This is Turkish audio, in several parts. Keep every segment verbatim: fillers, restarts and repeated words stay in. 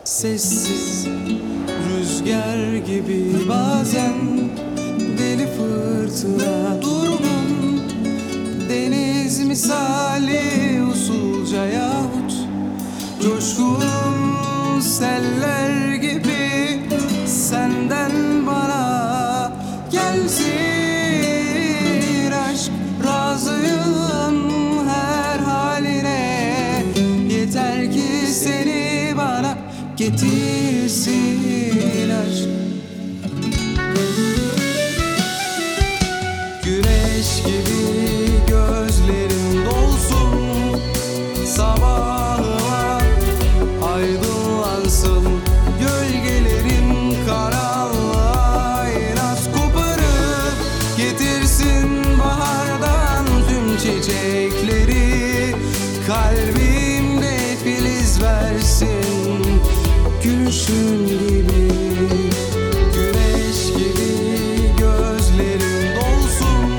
Sessiz rüzgar gibi bazen, deli fırtına durgun, deniz misali usulca yahut coşkun seller gibi senden bana gelsin aşk. Razıyım her haline, yeter ki seni bana getirsin aşk. Güneş gibi gözlerim dolsun, sabahıma aydınlansın gölgelerim, karanlığa inat koparıp getirsin bahardan tüm çiçekleri, kalbimde filiz versin gülüşün gibi. Güneş gibi gözlerim dolsun,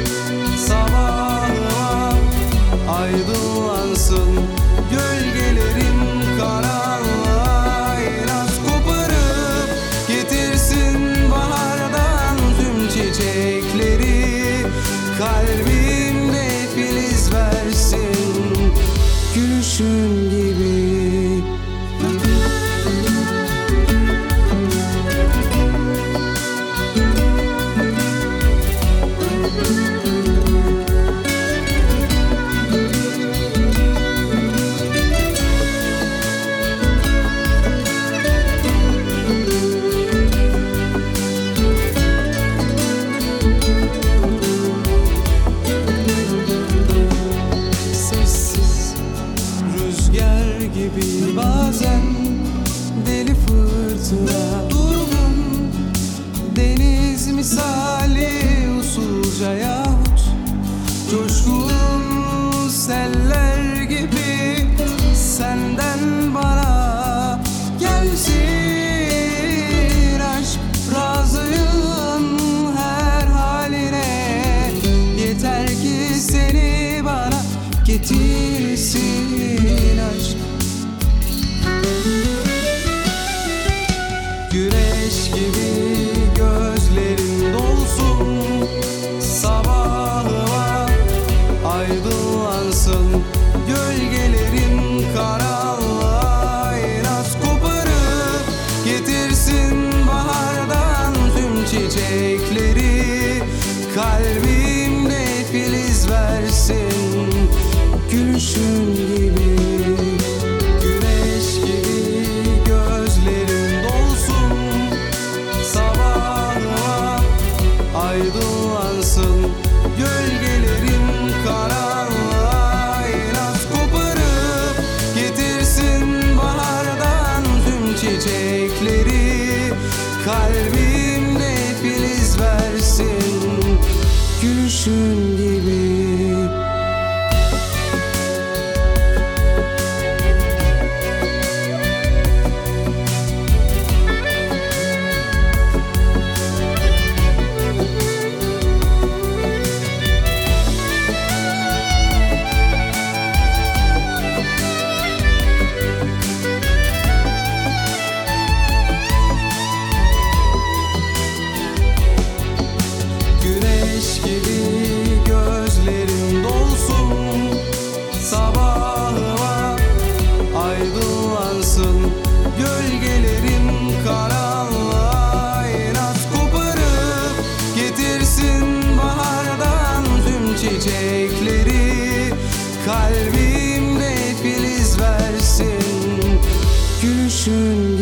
sabahıma aydınlansın gölgelerim, karanlığa inat koparıp getirsin bahardan tüm çiçekleri, kalbimde filiz versin gülüşün gibi. Rüzgar gibi bazen, deli fırtına durgun, deniz misali usulca yahut coşkun seller gibi senden bana gelsin aşk. Razıyım her haline, yeter ki seni bana getirsin aşk. Güneş gibi gözlerim dolsun, sabahıma aydınlansın gölgelerim, karanlığa inat koparıp getirsin bahardan tüm çiçekleri, kalbimde filiz versin gülüşün gibi. Güneş gibi gözlerim dolsun, sabahıma aydınlansın gölgelerim, karanlığa inat koparıp getirsin bahardan tüm çiçekleri, kalbimde filiz versin gülüşün gibi. Güneş gibi gözlerim dolsun, sabahıma aydınlansın gölgelerim, karanlığa inat koparıp getirsin bahardan tüm çiçekleri, kalbimde filiz versin gülüşün